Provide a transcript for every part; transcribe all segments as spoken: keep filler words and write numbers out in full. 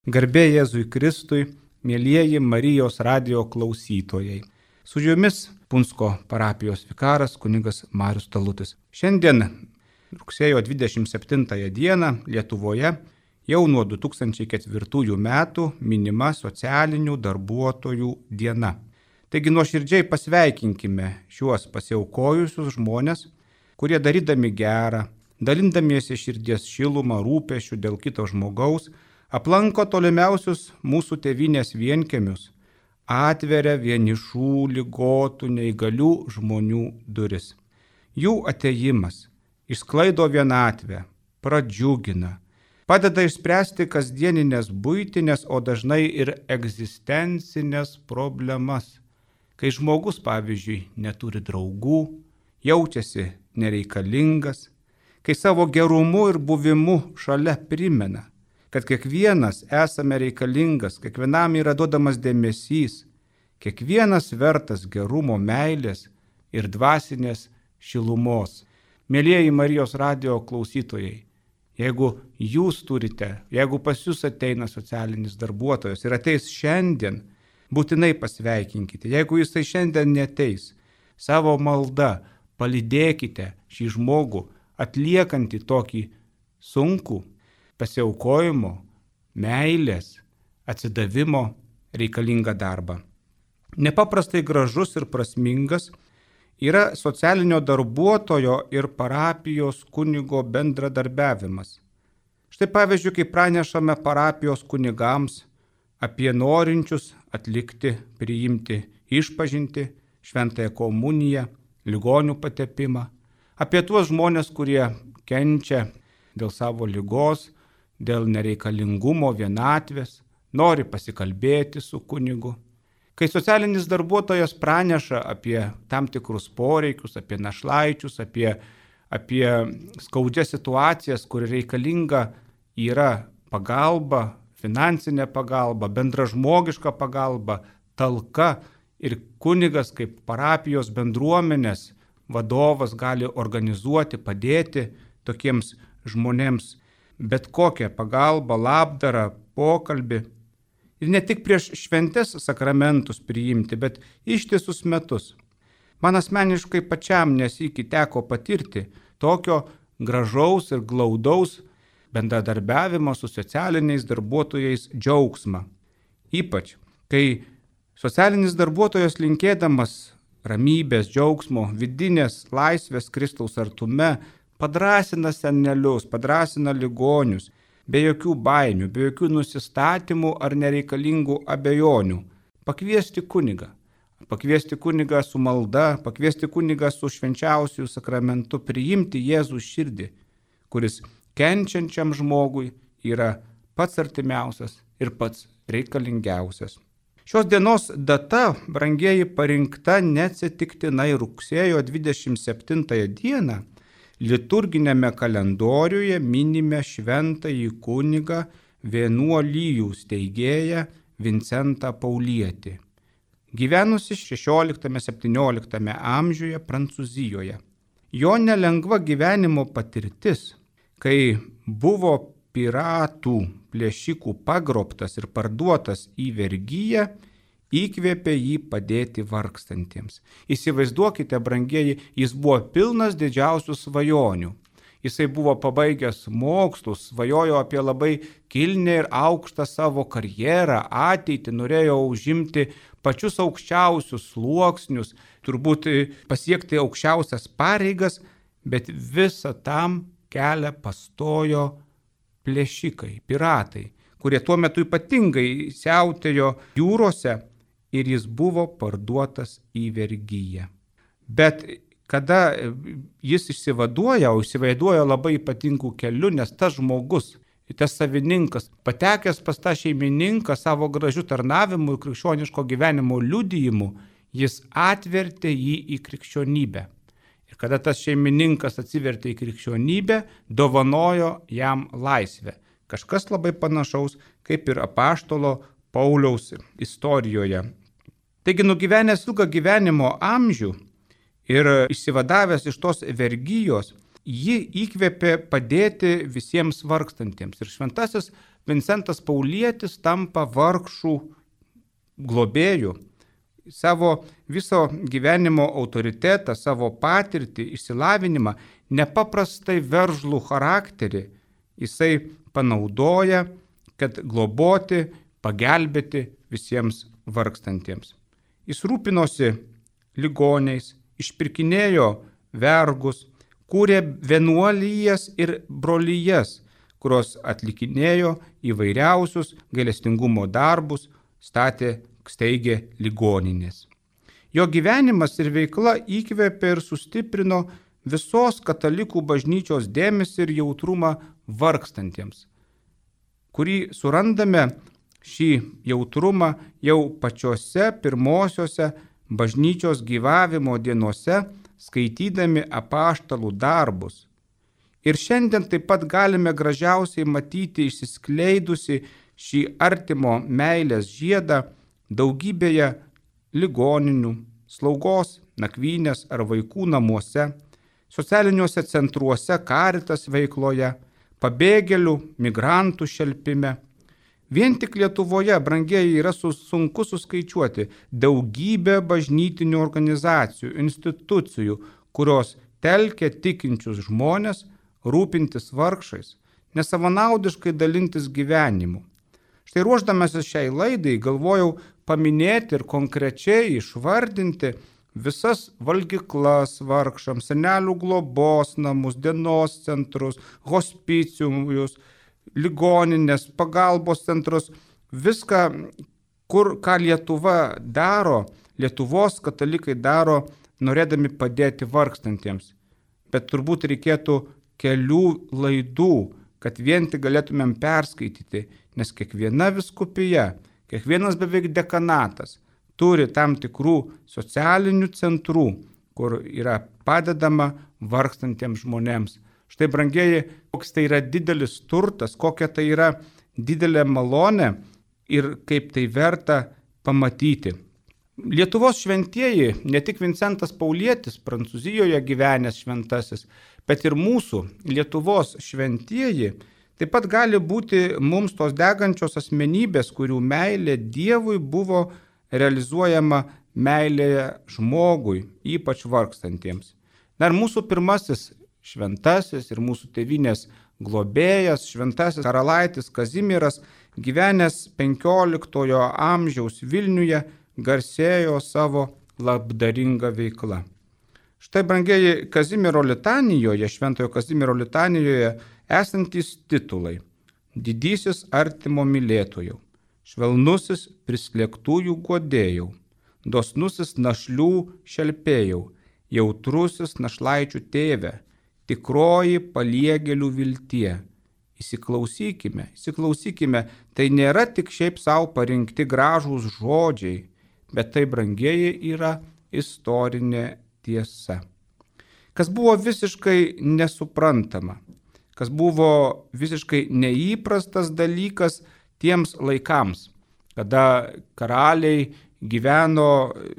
Garbė Jėzui Kristui, mielieji Marijos radijo klausytojai. Su jumis Punsko parapijos vikaras kunigas Marius Talutis. Šiandien rugsėjo dvidešimt septintąją dieną Lietuvoje jau nuo du tūkstančiai ketvirtųjų metų minima socialinių darbuotojų diena. Taigi nuoširdžiai pasveikinkime šiuos pasiaukojusius žmonės, kurie darydami gerą, dalindamiesi širdies šilumą, rūpesčių dėl kito žmogaus, aplanko tolimiausius mūsų tėvynės vienkiemius, atveria vienišų, ligotų, neįgalių žmonių duris. Jų atėjimas išsklaido vienatvę, pradžiugina, padeda išspręsti kasdieninės buitinės, o dažnai ir egzistencinės problemas. Kai žmogus, pavyzdžiui, neturi draugų, jaučiasi nereikalingas, kai savo gerumu ir buvimu šalia primena, kad kiekvienas esame reikalingas, kiekvienam yra duodamas dėmesys, kiekvienas vertas gerumo, meilės ir dvasinės šilumos. Mielieji Marijos radijo klausytojai, jeigu jūs turite, jeigu pas jūs ateina socialinis darbuotojas ir ateis šiandien, būtinai pasveikinkite. Jeigu jisai šiandien neteis, savo malda palydėkite šį žmogų, atliekantį tokį sunkų pasiaukojimo, meilės, atsidavimo reikalingą darbą. Nepaprastai gražus ir prasmingas yra socialinio darbuotojo ir parapijos kunigo bendradarbiavimas. Štai pavyzdžiui, kai pranešame parapijos kunigams apie norinčius atlikti, priimti išpažintį, šventąją komuniją, ligonių patepimą, apie tuos žmonės, kurie kenčia dėl savo ligos, dėl nereikalingumo, vienatvės, nori pasikalbėti su kunigu. Kai socialinis darbuotojas praneša apie tam tikrus poreikius, apie našlaičius, apie, apie skaudžias situacijas, kur reikalinga yra pagalba, finansinė pagalba, bendražmogiška pagalba, talka ir kunigas kaip parapijos bendruomenės vadovas gali organizuoti, padėti tokiems žmonėms bet kokią pagalbą, labdarą, pokalbį. Ir ne tik prieš šventes sakramentus priimti, bet ištisus metus. Man asmeniškai pačiam nesykį teko patirti tokio gražaus ir glaudaus bendradarbiavimo su socialiniais darbuotojais džiaugsmą. Ypač, kai socialinis darbuotojas linkėdamas ramybės, džiaugsmo, vidinės laisvės Kristaus artume padrąsina senelius, padrąsina ligonius, be jokių baimių, be jokių nusistatymų ar nereikalingų abejonių. Pakviesti kunigą. Pakviesti kunigą su malda, pakviesti kunigą su švenčiausiu sakramentu, priimti Jėzų širdį, kuris kenčiančiam žmogui yra pats artimiausias ir pats reikalingiausias. Šios dienos data, brangieji, parinkta neatsitiktinai rugsėjo dvidešimt septintąją dieną. Liturginėme kalendoriuje minime šventąjį kunigą vienuolijų steigėją Vincentą Paulietį, gyvenusi šešioliktame septynioliktame amžiuje Prancūzijoje. Jo nelengva gyvenimo patirtis, kai buvo piratų plėšikų pagrobtas ir parduotas į vergiją, įkvėpė jį padėti vargstantiems. Įsivaizduokite, brangieji, jis buvo pilnas didžiausių svajonių. Jisai buvo pabaigęs mokslus, svajojo apie labai kilnią ir aukštą savo karjerą, ateitį, norėjo užimti pačius aukščiausius sluoksnius, turbūt pasiekti aukščiausias pareigas, bet visą tam kelią pastojo plėšikai, piratai, kurie tuo metu ypatingai siautėjo jūrose ir jis buvo parduotas į vergiją. Bet kada jis išsivaduoja, o išsivaduoja labai ypatingų kelių, nes tas žmogus, tas savininkas, patekęs pas tą šeimininką savo gražių tarnavimų ir krikščioniško gyvenimo liudijimu, jis atvertė jį į krikščionybę. Ir kada tas šeimininkas atsivertė į krikščionybę, dovanojo jam laisvę. Kažkas labai panašaus kaip ir apaštalo Pauliaus istorijoje. Taigi nugyvenęs ilgą gyvenimo amžių ir išsivadavęs iš tos vergijos, jį įkvėpė padėti visiems vargstantiems. Ir šventasis Vincentas Paulietis tampa vargšų globėjų. Savo viso gyvenimo autoritetą, savo patirtį, išsilavinimą, nepaprastai veržlų charakterį jisai panaudoja, kad globoti, pagelbėti visiems vargstantiems. Jis rūpinosi ligoniais, išpirkinėjo vergus, kūrė vienuolijas ir brolyjas, kurios atlikinėjo įvairiausius gailestingumo darbus, statė, steigė ligoninės. Jo gyvenimas ir veikla įkvėpė ir sustiprino visos katalikų bažnyčios dėmesį ir jautrumą vargstantiems, kurį surandame šį jautrumą jau pačiose pirmosiose bažnyčios gyvavimo dienose, skaitydami apaštalų darbus. Ir šiandien taip pat galime gražiausiai matyti išsiskleidusi šį artimo meilės žiedą daugybėje ligoninių, slaugos, nakvynės ar vaikų namuose, socialiniuose centruose, Caritas veikloje, pabėgėlių, migrantų šelpime. Vien tik Lietuvoje, brangieji, yra sunku suskaičiuoti daugybę bažnytinių organizacijų, institucijų, kurios telkia tikinčius žmonės rūpintis vargšais, nesavanaudiškai dalintis gyvenimu. Štai ruošdamasis šiai laidai galvojau paminėti ir konkrečiai išvardinti visas valgyklas vargšams, senelių globos namus, dienos centrus, hospiciumus, ligoninės, pagalbos centrus, viską, kur, ką Lietuva daro, Lietuvos katalikai daro, norėdami padėti vargstantiems. Bet turbūt reikėtų kelių laidų, kad vien tik galėtumėm perskaityti, nes kiekviena vyskupija, kiekvienas beveik dekanatas turi tam tikrų socialinių centrų, kur yra padedama vargstantiems žmonėms. Štai, brangieji, koks tai yra didelis turtas, kokia tai yra didelė malonė ir kaip tai verta pamatyti. Lietuvos šventieji, ne tik Vincentas Paulietis, Prancūzijoje gyvenęs šventasis, bet ir mūsų Lietuvos šventieji, taip pat gali būti mums tos degančios asmenybės, kurių meilė Dievui buvo realizuojama meilėje žmogui, ypač vargstantiems. Na ir mūsų pirmasis šventasis ir mūsų tėvynės globėjas, šventasis karalaitis Kazimieras, gyvenęs penkioliktojo amžiaus Vilniuje, garsėjo savo labdaringa veikla. Štai, brangieji, Kazimiero litanijoje, šventojo Kazimiero litanijoje esantys titulai: didysis artimo mylėtojau, švelnusis prislėgtųjų guodėjau, dosnusis našlių šelpėjau, jautrusis našlaičių tėve, tikroji paliegėlių viltie. Įsiklausykime, įsiklausykime, tai nėra tik šiaip savo parinkti gražūs žodžiai, bet tai, brangieji, yra istorinė tiesa. Kas buvo visiškai nesuprantama, kas buvo visiškai neįprastas dalykas tiems laikams, kada karaliai gyveno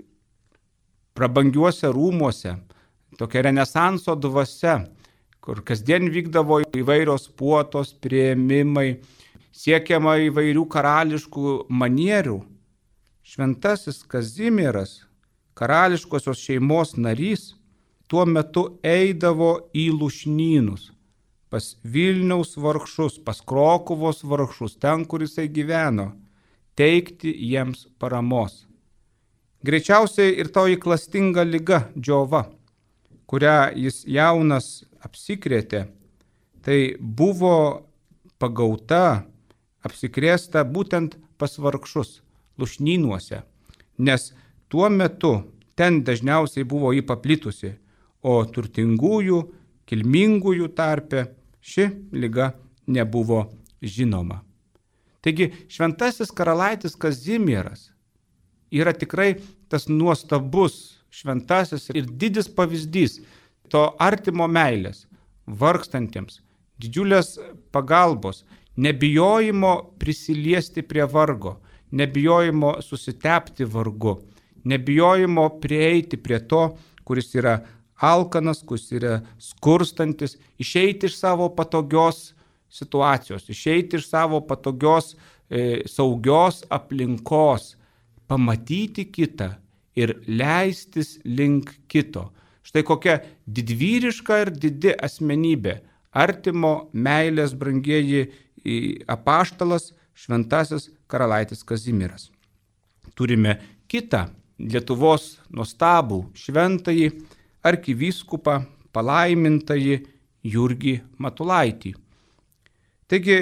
prabangiuose rūmuose, tokia renesanso dvasia, kur kasdien vykdavo įvairios puotos, priėmimai, siekiama įvairių karališkų manierių. Šventasis Kazimieras, karališkosios šeimos narys, tuo metu eidavo į lūšnynus, pas Vilniaus vargšus, pas Krokuvos vargšus, ten, kur jisai gyveno, teikti jiems paramos. Greičiausiai ir toji klastinga liga džiova, kurią jis jaunas apsikrėtė, tai buvo pagauta, apsikrėsta būtent pas vargšus, lūšnynuose, nes tuo metu ten dažniausiai buvo jį paplitusi, o turtingųjų, kilmingųjų tarpe ši liga nebuvo žinoma. Taigi šventasis karalaitis Kazimieras yra tikrai tas nuostabus šventasis ir didis pavyzdys to artimo meilės vargstantiems, didžiulės pagalbos, nebijojimo prisiliesti prie vargo, nebijojimo susitepti vargu, nebijojimo prieiti prie to, kuris yra alkanas, kuris yra skurstantis, išeiti iš savo patogios situacijos, išeiti iš savo patogios, e, saugios aplinkos, pamatyti kitą ir leistis link kito. Štai kokia didvyriška ir didi asmenybė, artimo meilės brangieji apaštalas šventasis karalaitis Kazimieras. Turime kitą Lietuvos nuostabų šventąjį arkivyskupą palaimintąjį Jurgį Matulaitį. Taigi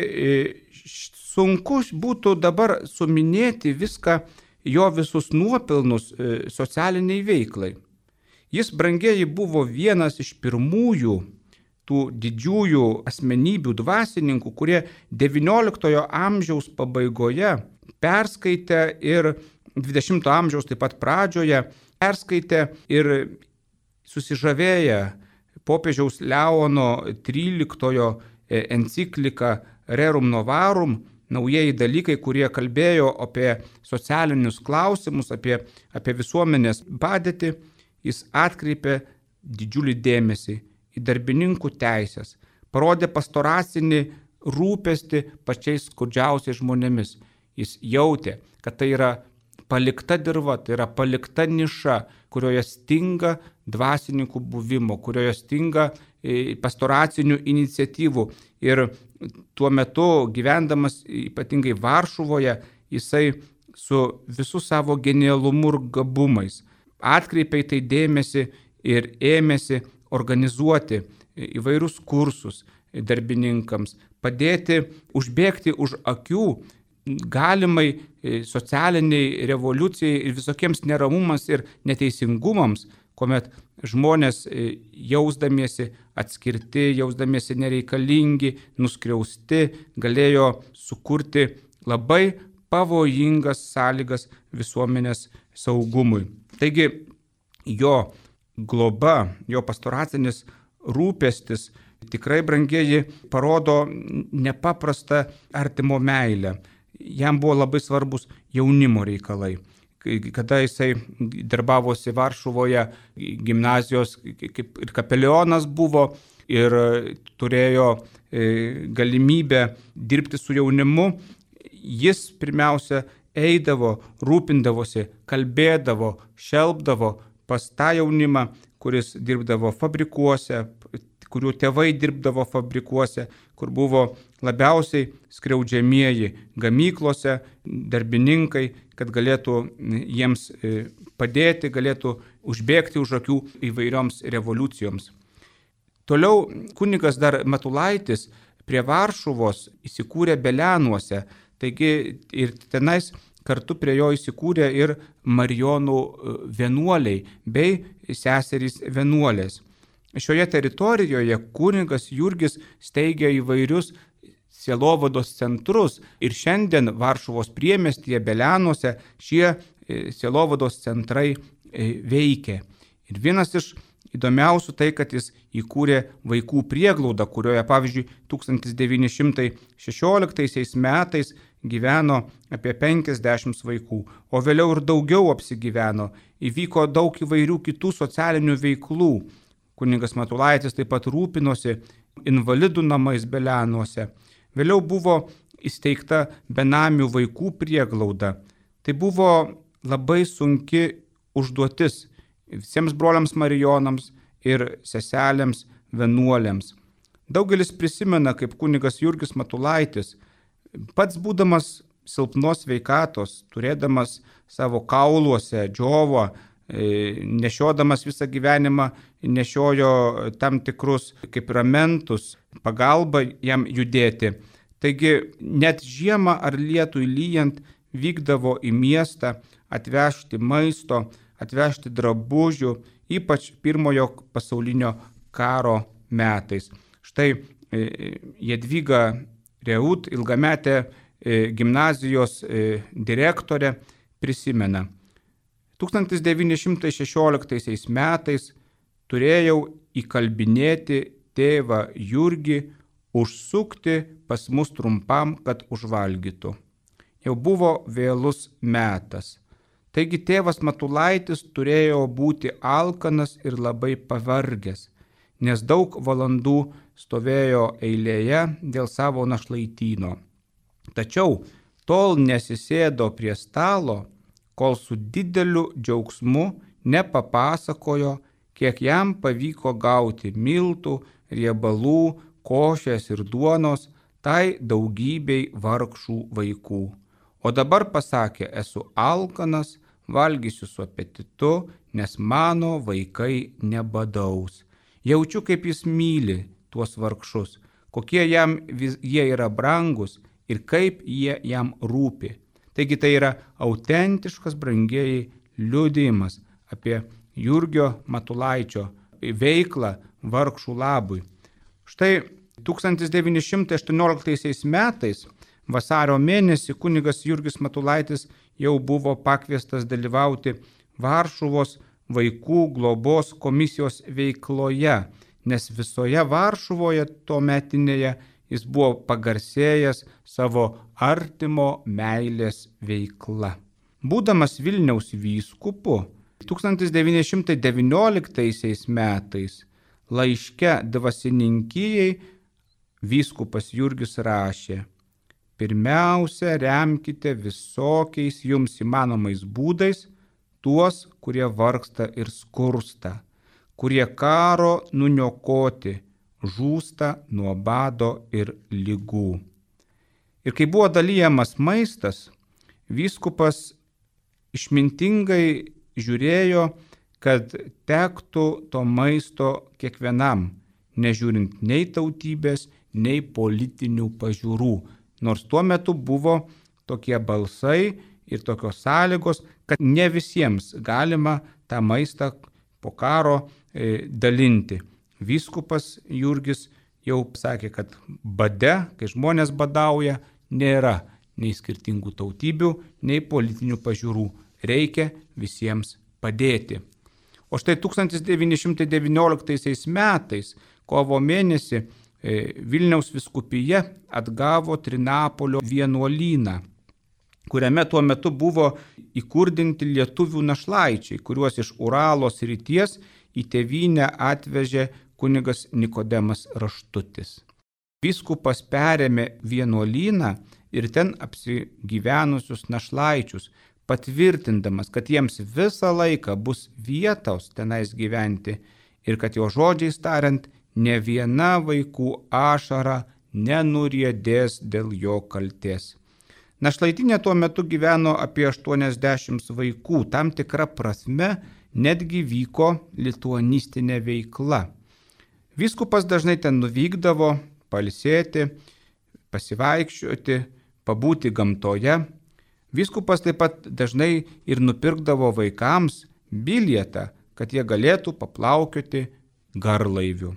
sunku būtų dabar suminėti viską, jo visus nuopelnus socialiniai veiklai. Jis, brangieji, buvo vienas iš pirmųjų tų didžiųjų asmenybių dvasininkų, kurie devynioliktojo amžiaus pabaigoje perskaitė ir dvidešimto amžiaus taip pat pradžioje perskaitė ir susižavėję popiežiaus Leono tryliktojo encikliką Rerum Novarum, naujieji dalykai, kurie kalbėjo apie socialinius klausimus, apie, apie visuomenės padėtį, jis atkreipė didžiulį dėmesį į darbininkų teisės, parodė pastoracinį rūpestį pačiais skurdžiausiais žmonėmis. Jis jautė, kad tai yra palikta dirva, tai yra palikta niša, kurioje stinga dvasininkų buvimo, kurioje stinga pastoracinių iniciatyvų. Ir tuo metu, gyvendamas ypatingai Varšuvoje, jisai su visu savo genialumu ir gabumais atkreipė į tai dėmesį ir ėmėsi organizuoti įvairius kursus darbininkams, padėti užbėgti už akių galimai socialiniai revoliucijai ir visokiems neramumams ir neteisingumams, kuomet žmonės jausdamiesi atskirti, jausdamiesi nereikalingi, nuskriausti, galėjo sukurti labai pavojingas sąlygas visuomenės saugumui. Taigi jo globa, jo pastoracinis rūpestis tikrai, brangieji, parodo nepaprastą artimo meilę. Jam buvo labai svarbus jaunimo reikalai. Kada jisai darbavosi Varšuvoje, gimnazijos kaip ir kapelionas buvo ir turėjo galimybę dirbti su jaunimu, jis pirmiausia eidavo, rūpindavosi, kalbėdavo, šelpdavo pas tą jaunimą, kuris dirbdavo fabrikuose, kurių tėvai dirbdavo fabrikuose, kur buvo labiausiai skriaudžiamieji gamyklose, darbininkai, kad galėtų jiems padėti, galėtų užbėgti už akių įvairioms revoliucijoms. Toliau kunigas dar Matulaitis prie Varšuvos įsikūrė Belenuose, taigi ir tenais kartu prie jo įsikūrė ir marijonų vienuoliai bei seserys vienuolės. Šioje teritorijoje kunigas Jurgis steigė įvairius sielovados centrus ir šiandien Varšuvos priemiestyje Belenuose šie sielovados centrai veikia. Ir vienas iš įdomiausių tai, kad jis įkūrė vaikų prieglaudą, kurioje, pavyzdžiui, tūkstantis devyni šimtai šešioliktaisiais metais gyveno apie penkiasdešimt vaikų, o vėliau ir daugiau apsigyveno. Įvyko daug įvairių kitų socialinių veiklų. Kunigas Matulaitis taip pat rūpinosi invalidų namais Belenuose. Vėliau buvo įsteigta benamių vaikų prieglauda. Tai buvo labai sunki užduotis visiems broliams marijonams ir seselėms vienuolėms. Daugelis prisimena, kaip kunigas Jurgis Matulaitis, pats būdamas silpnos sveikatos, turėdamas savo kauluose džiovą, nešiodamas visą gyvenimą, nešiojo tam tikrus kaip ramentus, pagalbą jam judėti. Taigi net žiemą ar lietui lyjant vykdavo į miestą atvežti maisto, atvežti drabužių, ypač pirmojo pasaulinio karo metais. Štai Jadvyga Reut, ilgametė gimnazijos direktorė, prisimena. tūkstantis devyni šimtai šešioliktaisiais metais turėjau įkalbinėti tėvą Jurgį užsukti pas mus trumpam, kad užvalgytų. Jau buvo vėlus metas. Taigi tėvas Matulaitis turėjo būti alkanas ir labai pavargęs. nes daug valandų stovėjo eilėje dėl savo našlaityno. Tačiau tol nesisėdo prie stalo, kol su dideliu džiaugsmu nepapasakojo, kiek jam pavyko gauti miltų, riebalų, košės ir duonos tai daugybei vargšų vaikų. O dabar pasakė, esu alkanas, valgysiu su apetitu, nes mano vaikai nebadaus. Jaučiu, kaip jis myli tuos vargšus, kokie jam vis, jie yra brangus ir kaip jie jam rūpi. Taigi tai yra autentiškas, brangieji, liudijimas apie Jurgio Matulaičio veiklą vargšų labui. Štai tūkstantis devyni šimtai aštuonioliktaisiais metais vasario mėnesį kunigas Jurgis Matulaitis jau buvo pakviestas dalyvauti Varšuvos vaikų globos komisijos veikloje, nes visoje Varšuvoje tuometinėje jis buvo pagarsėjęs savo artimo meilės veikla. Būdamas Vilniaus vyskupu, tūkstantis devyni šimtai devynioliktaisiais metais laiške dvasininkijai vyskupas Jurgis rašė: pirmiausia, remkite visokiais jums įmanomais būdais tuos, kurie vargsta ir skursta, kurie karo nuniokoti, žūsta nuo bado ir ligų. Ir kai buvo dalyjamas maistas, vyskupas išmintingai žiūrėjo, kad tektų to maisto kiekvienam, nežiūrint nei tautybės, nei politinių pažiūrų. Nors tuo metu buvo tokie balsai ir tokios sąlygos, kad ne visiems galima tą maistą po karo e, dalinti. Vyskupas Jurgis jau sakė, kad bade, kai žmonės badauja, nėra nei skirtingų tautybių, nei politinių pažiūrų. Reikia visiems padėti. O štai tūkstantis devyni šimtai devynioliktaisiais metais, kovo mėnesį, Vilniaus vyskupija atgavo Trinapolio vienuolyną, kuriame tuo metu buvo įkurdinti lietuvių našlaičiai, kuriuos iš Uralo srities į tėvynę atvežė kunigas Nikodemas Raštutis. Vyskupas perėmė vienuolyną ir ten apsigyvenusius našlaičius, patvirtindamas, kad jiems visą laiką bus vietos tenais gyventi ir kad jo žodžiais tariant, ne viena vaikų ašara nenuriedės dėl jo kaltės. Našlaitinė tuo metu gyveno apie aštuoniasdešimt vaikų, tam tikra prasme netgi vyko lituanistinė veikla. Vyskupas dažnai ten nuvykdavo pailsėti, pasivaikščioti, pabūti gamtoje. Vyskupas taip pat dažnai ir nupirkdavo vaikams bilietą, kad jie galėtų paplaukioti garlaiviu.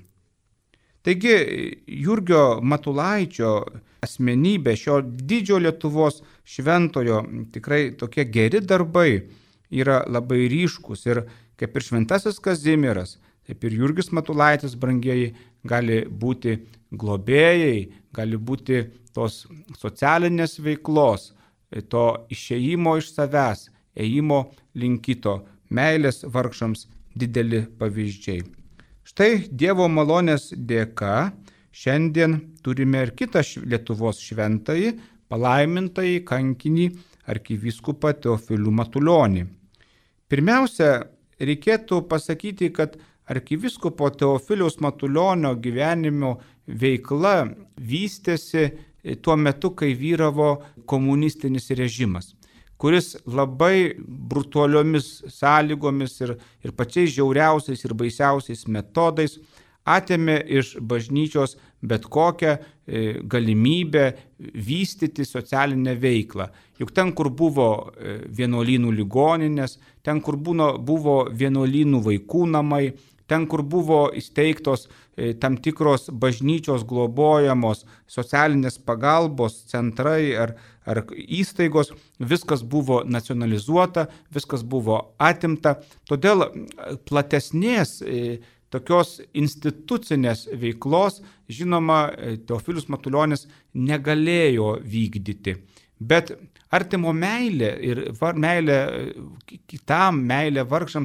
Taigi Jurgio Matulaičio asmenybė, šio didžio Lietuvos šventojo, tikrai tokie geri darbai yra labai ryškus. Ir kaip ir šventasis Kazimieras, taip ir Jurgis Matulaitis, brangieji, gali būti globėjai, gali būti tos socialinės veiklos, to išėjimo iš savęs, ėjimo link kito, meilės vargšams dideli pavyzdžiai. Štai Dievo malonės dėka šiandien turime ir kitą Lietuvos šventąjį, palaimintąjį kankinį arkivyskupą Teofilių Matulionį. Pirmiausia, reikėtų pasakyti, kad arkivyskupo Teofiliaus Matulionio gyvenimo veikla vystėsi tuo metu, kai vyravo komunistinis režimas, kuris labai brutaliomis sąlygomis ir, ir pačiais žiauriausiais ir baisiausiais metodais atėmė iš bažnyčios bet kokią e, galimybę vystyti socialinę veiklą. Juk ten, kur buvo e, vienuolynų ligoninės, ten, kur buvo, buvo vienuolynų vaikų namai, ten, kur buvo įsteigtos e, tam tikros bažnyčios globojamos socialinės pagalbos centrai ar, ar įstaigos, viskas buvo nacionalizuota, viskas buvo atimta. Todėl platesnės e, tokios institucinės veiklos, žinoma, Teofilius Matulionis negalėjo vykdyti. Bet artimo meilė ir var, meilė kitam, meilė vargšams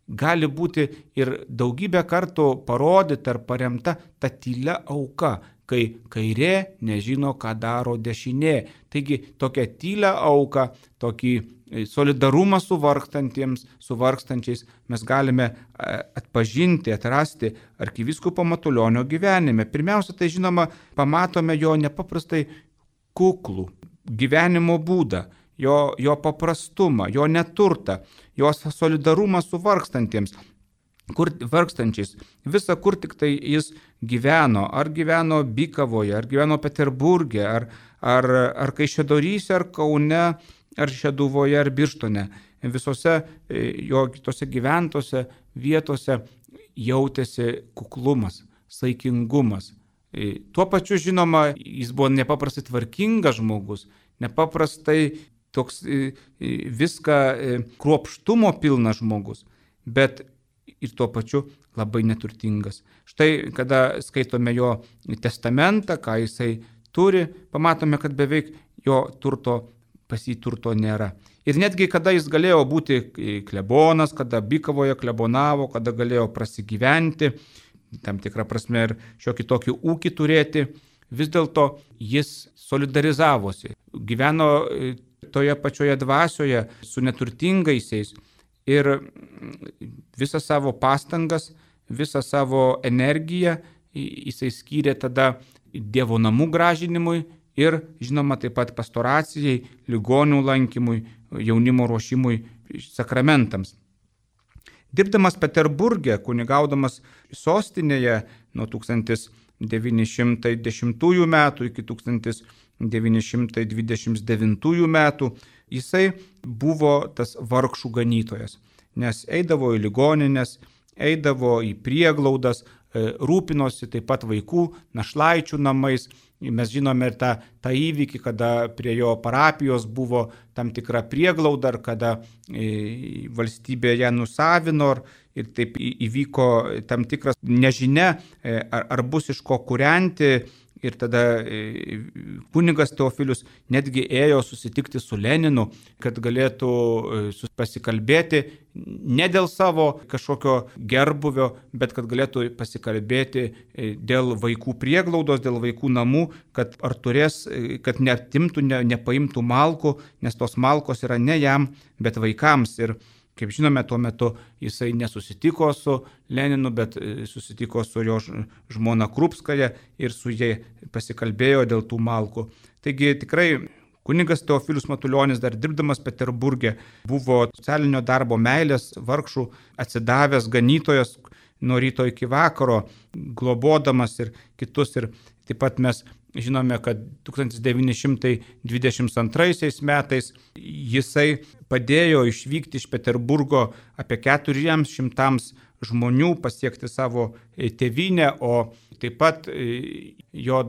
gali būti ir daugybę kartų parodyta ar paremta ta tylia auka, kai kairė nežino, ką daro dešinė. Taigi tokia tylia auka, tokį solidarumą su vargstantiems, su vargstančiais mes galime atpažinti, atrasti arkivyskupo Matulionio gyvenime. Pirmiausia, tai žinoma, pamatome jo nepaprastai kuklų gyvenimo būdą, jo, jo paprastumą, jo neturtą, jo solidarumą su vargstantiems. Kur vargstančiais, visa kur tik tai jis gyveno, ar gyveno Bykavoje, ar gyveno Peterburge, ar, ar, ar Kaišiadoryse, ar Kaune, ar Šeduvoje, ar Birštone. Visose jo kitose gyventose vietose jautėsi kuklumas, saikingumas. Tuo pačiu, žinoma, jis buvo nepaprastai tvarkingas žmogus, nepaprastai toks viską kruopštumo pilnas žmogus, bet ir tuo pačiu labai neturtingas. Štai, kada skaitome jo testamentą, ką jisai turi, pamatome, kad beveik jo turto, pas jį turto nėra. Ir netgi, kada jis galėjo būti klebonas, kada Bykavoje klebonavo, kada galėjo prasigyventi, tam tikrą prasme ir šiokį tokį ūkį turėti, vis dėlto jis solidarizavosi, gyveno toje pačioje dvasioje su neturtingaisiais. Ir visą savo pastangas, visą savo energiją jisai skyrė tada Dievo namų gražinimui ir, žinoma, taip pat pastoracijai, ligonių lankymui, jaunimo ruošimui sakramentams. Dirbdamas Peterburge, kunigaudamas sostinėje nuo tūkstantis devyni šimtai dešimtųjų metų iki tūkstantis devyni šimtai dvidešimt devintųjų metų, jisai buvo tas vargšų ganytojas, nes eidavo į ligonines, eidavo į prieglaudas, rūpinosi taip pat vaikų, našlaičių namais. Mes žinome ir tą, tą įvykį, kada prie jo parapijos buvo tam tikra prieglauda, kada valstybė ją nusavino ir taip įvyko tam tikras nežinia, ar, ar bus iš ko kūrenti. Ir tada kunigas Teofilius netgi ėjo susitikti su Leninu, kad galėtų pasikalbėti ne dėl savo kažkokio gerbuvio, bet kad galėtų pasikalbėti dėl vaikų prieglaudos, dėl vaikų namų, kad ar turės, kad neatimtų, ne, nepaimtų malkų, nes tos malkos yra ne jam, bet vaikams. Ir kaip žinome, tuo metu jisai nesusitiko su Leninu, bet susitiko su jo žmona Krupskaja ir su jie pasikalbėjo dėl tų malkų. Taigi tikrai kunigas Teofilius Matulionis, dar dirbdamas Peterburge, buvo socialinio darbo meilės vargšų atsidavęs ganytojas nuo ryto iki vakaro, globodamas ir kitus. Ir taip pat mes žinome, kad tūkstantis devyni šimtai dvidešimt antraisiais metais jisai padėjo išvykti iš Peterburgo apie keturiems šimtams žmonių pasiekti savo tėvynę, o taip pat jo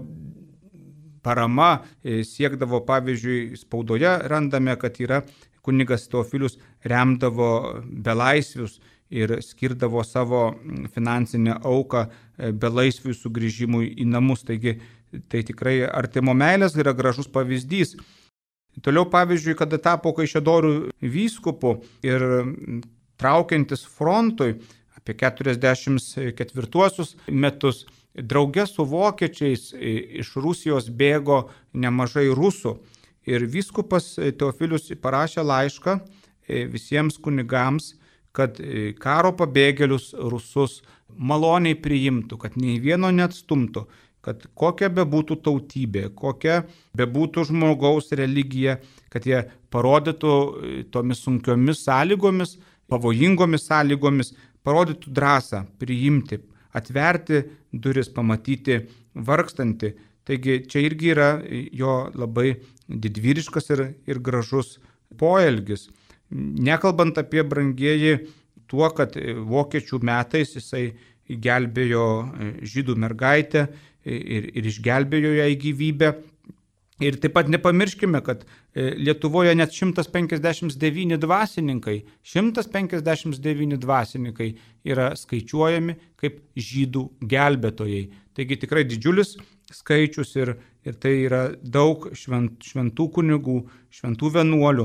parama siekdavo, pavyzdžiui, spaudoje randame, kad yra kunigas Teofilius remdavo belaisvius ir skirdavo savo finansinę auką belaisvių sugrįžimui į namus. Taigi tai tikrai artimo meilės yra gražus pavyzdys. Toliau, pavyzdžiui, kada tapo Kaišiadorių vyskupu ir traukiantis frontui apie keturiasdešimt ketvirtuosius metus, drauge su vokiečiais iš Rusijos bėgo nemažai rusų. Ir vyskupas Teofilius parašė laišką visiems kunigams, kad karo pabėgėlius rusus maloniai priimtų, kad nei vieno neatstumtų, kad kokia bebūtų tautybė, kokia bebūtų žmogaus religija, kad jie parodytų tomis sunkiomis sąlygomis, pavojingomis sąlygomis, parodytų drąsą priimti, atverti duris, pamatyti vargstantį. Taigi čia irgi yra jo labai didvyriškas ir, ir gražus poelgis. Nekalbant apie, brangieji, tuo, kad vokiečių metais jisai gelbėjo žydų mergaitę ir, ir išgelbėjo ją į gyvybę. Ir taip pat nepamirškime, kad Lietuvoje net šimtas penkiasdešimt devyni dvasininkai, šimtas penkiasdešimt devyni dvasininkai yra skaičiuojami kaip žydų gelbėtojai. Taigi tikrai didžiulis skaičius ir, ir tai yra daug švent, šventų kunigų, šventų vienuolių,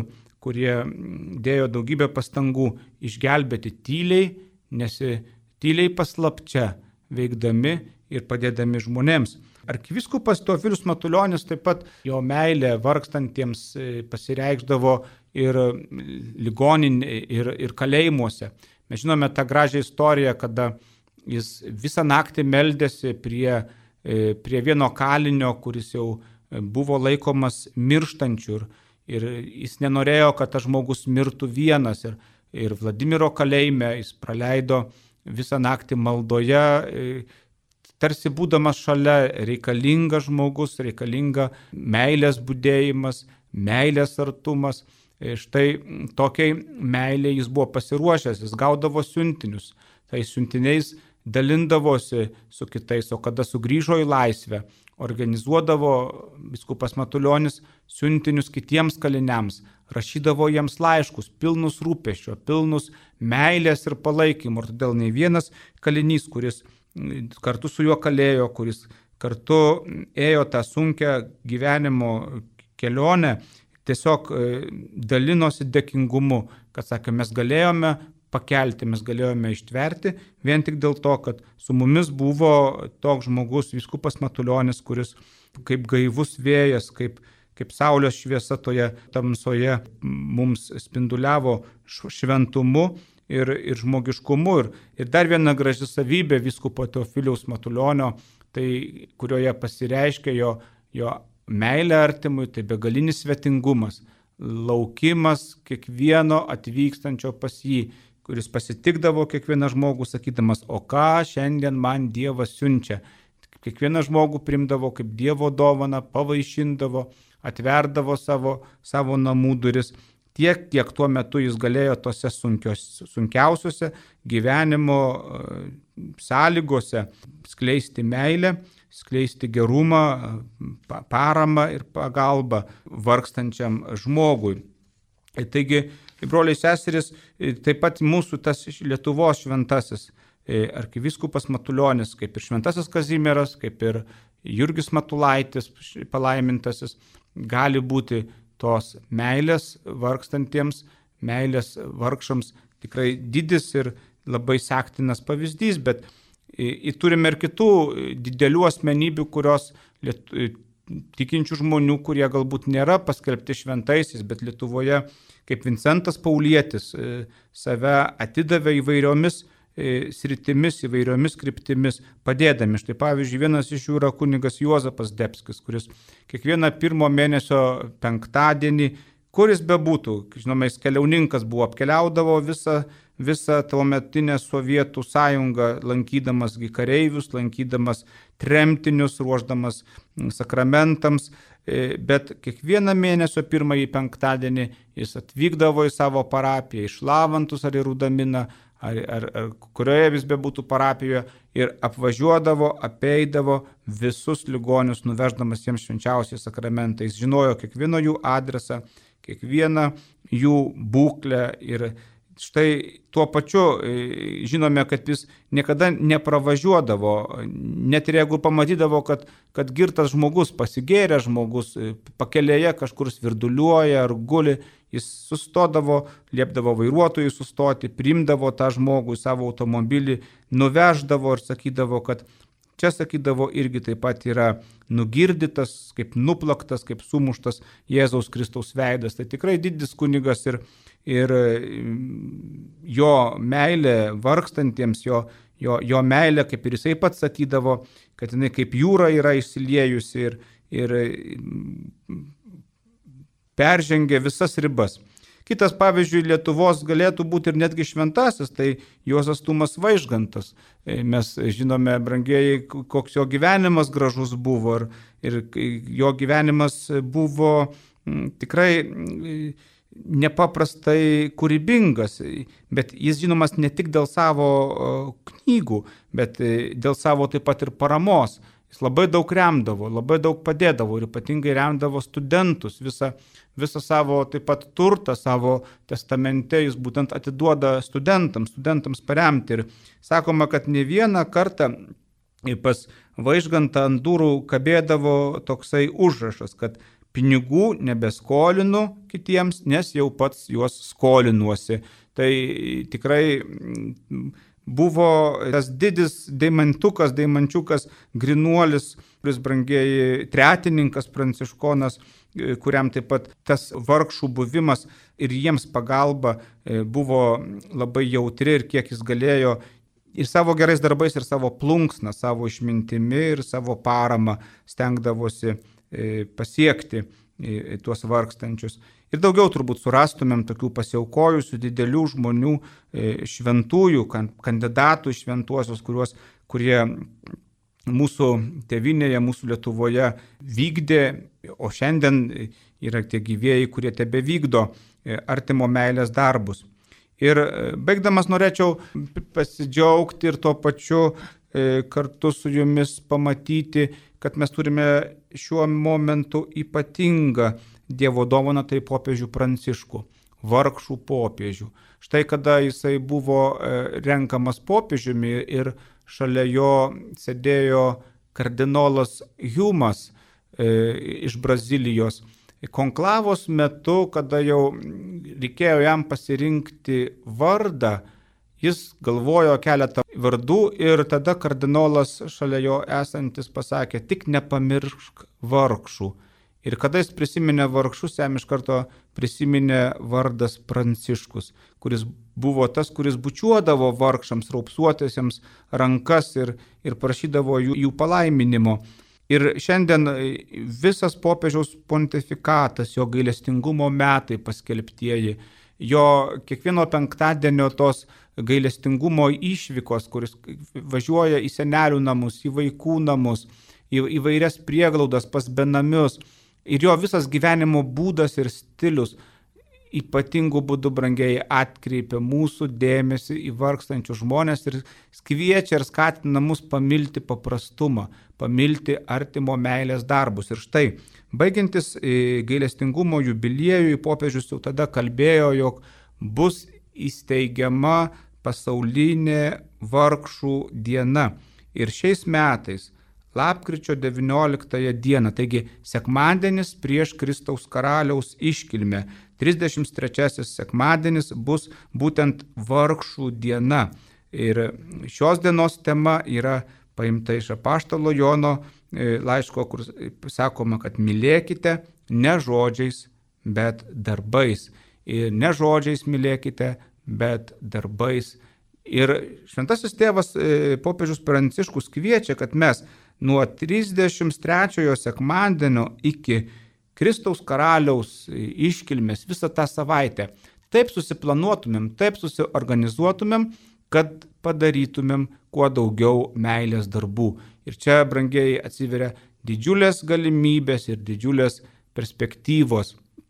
kurie dėjo daugybę pastangų išgelbėti tyliai, nesi tyliai paslapčia veikdami ir padėdami žmonėms. Arkivyskupas Teofilius Matulionis taip pat jo meilė vargstantiems pasireikšdavo ir ligoninėje, ir, ir kalėjimuose. Mes žinome tą gražią istoriją, kada jis visą naktį meldėsi prie, prie vieno kalinio, kuris jau buvo laikomas mirštančiu, ir, ir jis nenorėjo, kad tas žmogus mirtų vienas. Ir, ir Vladimiro kalėjime jis praleido visą naktį maldoje, tarsi būdamas šalia, reikalingas žmogus, reikalinga meilės budėjimas, meilės artumas. Štai tokiai meilė jis buvo pasiruošęs, jis gaudavo siuntinius, tai siuntiniais dalindavosi su kitais, o kada sugrįžo į laisvę, organizuodavo vyskupas Matulionis siuntinius kitiems kaliniams, rašydavo jiems laiškus, pilnus rūpesčio, pilnus meilės ir palaikymo. Ir todėl nei vienas kalinys, kuris kartu su juo kalėjo, kuris kartu ėjo tą sunkią gyvenimo kelionę, tiesiog dalinosi dėkingumu, kad sakė, mes galėjome pakelti, mes galėjome ištverti, vien tik dėl to, kad su mumis buvo toks žmogus, vyskupas Matulionis, kuris kaip gaivus vėjas, kaip, kaip saulės šviesa toje tamsoje mums spinduliavo šventumu ir, ir žmogiškumu. Ir, ir dar viena graži savybė vyskupo Teofiliaus Matulionio, tai kurioje pasireiškia jo, jo meilė artimui, tai begalinis svetingumas, laukimas kiekvieno atvykstančio pas jį, kuris pasitikdavo kiekvieną žmogų sakydamas, o ką šiandien man Dievas siunčia. Kiekvieną žmogų primdavo kaip Dievo dovaną, pavaišindavo, atverdavo savo, savo namų duris. Tiek, kiek tuo metu jis galėjo tose sunkios, sunkiausiose gyvenimo sąlygose skleisti meilę, skleisti gerumą, paramą ir pagalbą vargstančiam žmogui. Taigi, broliai seserys, taip pat mūsų tas Lietuvos šventasis arkivyskupas Matulionis, kaip ir šventasis Kazimieras, kaip ir Jurgis Matulaitis palaimintasis, gali būti tos meilės vargstantiems, meilės vargšams tikrai didis ir labai sektinas pavyzdys, bet turime ir kitų didelių asmenybių, kurios tikinčių žmonių, kurie galbūt nėra paskelbti šventaisiais, bet Lietuvoje, kaip Vincentas Paulietis, save atidavė įvairiomis sritimis, įvairiomis kryptimis, padėdami. Štai pavyzdžiui, vienas iš jų yra kunigas Juozapas Debskis, kuris kiekvieną pirmo mėnesio penktadienį, kuris bebūtų, žinoma, jis keliauninkas buvo, apkeliaudavo visą, visą tuometinę Sovietų sąjungą, lankydamas kareivius, lankydamas tremtinius, ruošdamas sakramentams, bet kiekvieną mėnesio pirmąjį penktadienį jis atvykdavo į savo parapiją, iš Lavantus ar į Rudaminą, ar, ar, ar kurioje vis bebūtų parapijoje, ir apvažiuodavo, apeidavo visus ligonius, nuveždamas jiems švenčiausiais sakramentais. Jis žinojo kiekvieno jų adresą, kiekvieną jų būklę, ir štai tuo pačiu žinome, kad jis niekada nepravažiuodavo, net ir jeigu pamatydavo, kad, kad girtas žmogus, pasigėręs žmogus pakelėje kažkur svirduliuoja ar guli, jis sustodavo, liepdavo vairuotojui sustoti, priimdavo tą žmogų į savo automobilį, nuveždavo ir sakydavo, kad čia, sakydavo, irgi taip pat yra nugirdytas, kaip nuplaktas, kaip sumuštas Jėzaus Kristaus veidas. Tai tikrai didis kunigas, ir, ir jo meilė vargstantiems, jo, jo, jo meilė, kaip ir jisai pats sakydavo, kad jinai kaip jūra yra išsiliejusi ir, ir peržengia visas ribas. Kitas, pavyzdžiui, Lietuvos galėtų būti ir netgi šventasis, tai Juozas Tumas Vaižgantas. Mes žinome, brangieji, koks jo gyvenimas gražus buvo, ir, ir jo gyvenimas buvo m, tikrai nepaprastai kūrybingas, bet jis žinomas ne tik dėl savo knygų, bet dėl savo taip pat ir paramos. Jis labai daug remdavo, labai daug padėdavo, ir ypatingai remdavo studentus, visą, visą savo taip pat turtą savo testamente jis būtent atiduoda studentams, studentams paremti. Ir sakoma, kad ne vieną kartą pas Vaižgantą ant durų kabėdavo toksai užrašas, kad pinigų nebeskolinu kitiems, nes jau pats juos skolinuosi. Tai tikrai buvo tas didis deimantukas, deimančiukas, grinuolis, kuris brangieji tretininkas pranciškonas, kuriam taip pat tas vargšų buvimas ir jiems pagalba buvo labai jautri ir kiek jis galėjo ir savo gerais darbais, ir savo plunksną, savo išmintimi ir savo paramą stengdavosi pasiekti tuos vargstančius. Ir daugiau turbūt surastumėm tokių pasiaukojusių didelių žmonių, šventųjų, kandidatų šventuosius, kuriuos, kurie mūsų tėvynėje, mūsų Lietuvoje vykdė, o šiandien yra tie gyvieji, kurie tebe vykdo artimo meilės darbus. Ir baigdamas norėčiau pasidžiaugti ir tuo pačiu kartu su jumis pamatyti, kad mes turime šiuo momentu ypatingą Dievo dovaną, tai popiežių Pranciškų, vargšų popiežių. Štai kada jisai buvo renkamas popiežiumi ir šalia jo sėdėjo kardinolas Humas e, iš Brazilijos. Konklavos metu, kada jau reikėjo jam pasirinkti vardą, jis galvojo keletą vardų ir tada kardinolas šalia jo esantis pasakė, tik nepamiršk vargšų. Ir kada jis prisiminė vargšus, jam iš karto prisiminė vardas Pranciškus, kuris buvo tas, kuris bučiuodavo vargšams, raupsuotėsiams rankas ir, ir prašydavo jų, jų palaiminimo. Ir šiandien visas popiežiaus pontifikatas, jo gailestingumo metai paskelbtieji, jo kiekvieno penktadienio tos gailestingumo išvykos, kuris važiuoja į senelių namus, į vaikų namus, į įvairias prieglaudas pas benamius. Ir jo visas gyvenimo būdas ir stilius ypatingų būdų, brangiai, atkreipia mūsų dėmesį į vargstančius žmonės ir kviečia ir skatina mus pamilti paprastumą, pamilti artimo meilės darbus. Ir štai, baigiantis gailestingumo jubiliejui, popiežius jau tada kalbėjo, jog bus įsteigiama pasaulinė vargšų diena. Ir šiais metais lapkričio devynioliktąją dieną, taigi sekmadienis prieš Kristaus karaliaus iškilmę, trisdešimt trečiasis sekmadienis bus būtent vargšų diena. Ir šios dienos tema yra paimta iš apaštalo Jono laiško, kur sakoma, kad mylėkite ne žodžiais, bet darbais. Ir ne žodžiais mylėkite, bet darbais. Ir šventasis tėvas popiežius Pranciškus kviečia, kad mes nuo trisdešimt trečiojo sekmadienio iki Kristaus karaliaus iškilmės visą tą savaitę taip susiplanuotumėm, taip susiorganizuotumėm, kad padarytumėm kuo daugiau meilės darbų. Ir čia, brangiai, atsiveria didžiulės galimybės ir didžiulės perspektyvos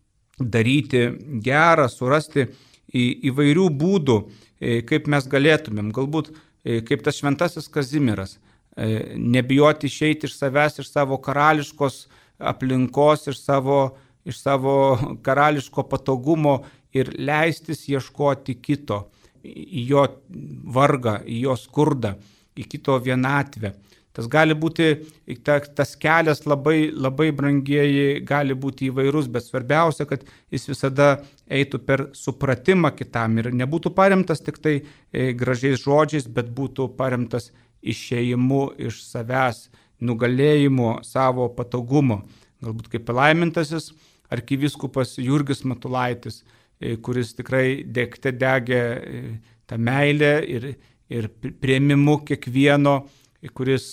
daryti gerą, surasti įvairių būdų, kaip mes galėtumėm, galbūt kaip tas šventasis Kazimieras, nebijoti išeiti iš savęs, iš savo karališkos aplinkos, iš savo, iš savo karališko patogumo ir leistis ieškoti kito, į jo vargą, į jo skurdą, į kito vienatvę. Tas gali būti, tas kelias labai, labai brangieji gali būti įvairus, bet svarbiausia, kad jis visada eitų per supratimą kitam ir nebūtų paremtas tik tai gražiais žodžiais, bet būtų paremtas išėjimu iš savęs, nugalėjimu savo patogumo. Galbūt kaip palaimintasis arkivyskupas Jurgis Matulaitis, kuris tikrai degte degė tą meilę ir, ir priėmimu kiekvieno, kuris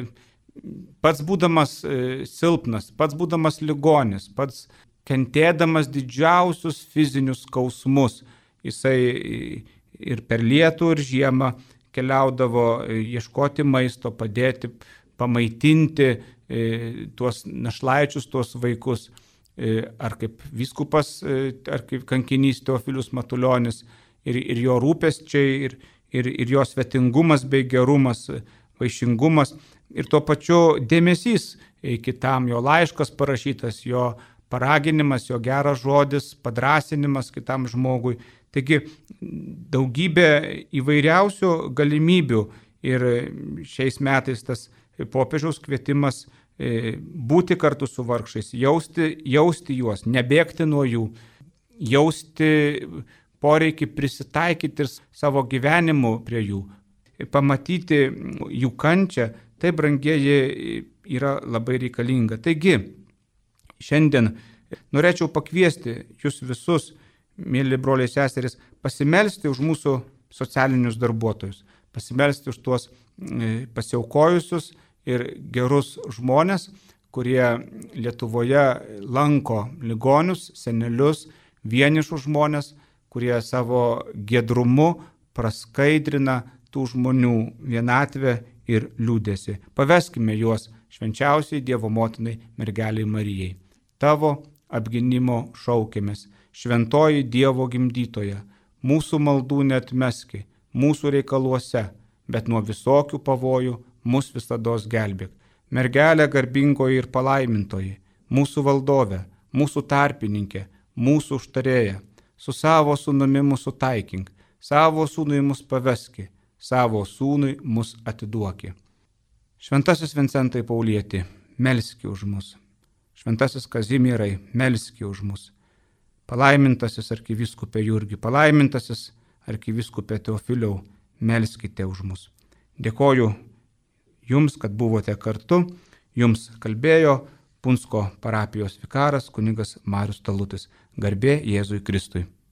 pats būdamas silpnas, pats būdamas ligonis, pats kentėdamas didžiausius fizinius skausmus, jisai ir per lietų ir žiemą keliaudavo ieškoti maisto, padėti, pamaitinti tuos našlaičius, tuos vaikus, ar kaip vyskupas, ar kaip kankinys Teofilius Matulionis, ir, ir jo rūpesčiai, ir, ir, ir jo svetingumas bei gerumas, vaišingumas, ir tuo pačiu dėmesys kitam, jo laiškas parašytas, jo paraginimas, jo geras žodis, padrąsinimas kitam žmogui. Taigi daugybė įvairiausių galimybių ir šiais metais tas popiežiaus kvietimas būti kartu su vargšais, jausti, jausti juos, nebėgti nuo jų, jausti poreikį prisitaikyti ir savo gyvenimu prie jų, pamatyti jų kančią, tai, brangieji, yra labai reikalinga. Taigi, šiandien norėčiau pakviesti jūs visus, mėly broliai seserys, pasimelsti už mūsų socialinius darbuotojus, pasimelsti už tuos pasiaukojusius ir gerus žmonės, kurie Lietuvoje lanko ligonius, senelius, vienišus žmonės, kurie savo giedrumu praskaidrina tų žmonių vienatvę ir liūdėsi. Paveskime juos švenčiausiai Dievo motinai mergeliai Marijai. Tavo apginimo šaukėmės, šventoji Dievo gimdytoja, mūsų maldų neatmeski, mūsų reikaluose, bet nuo visokių pavojų mus visados gelbėk. Mergelė garbingoji ir palaimintoji, mūsų valdove, mūsų tarpininkė, mūsų užtarėja, su savo sūnumi mūsų taikink, savo sūnui mus paveski, savo sūnui mus atiduoki. Šventasis Vincentai Paulieti, melski už mus. Šventasis Kazimierai, melski už mus. Palaimintasis arkivyskupė Jurgi, palaimintasis arkivyskupė Teofiliau, melskite už mus. Dėkoju Jums, kad buvote kartu. Jums kalbėjo Punsko parapijos vikaras kunigas Marius Talutis. Garbė Jėzui Kristui.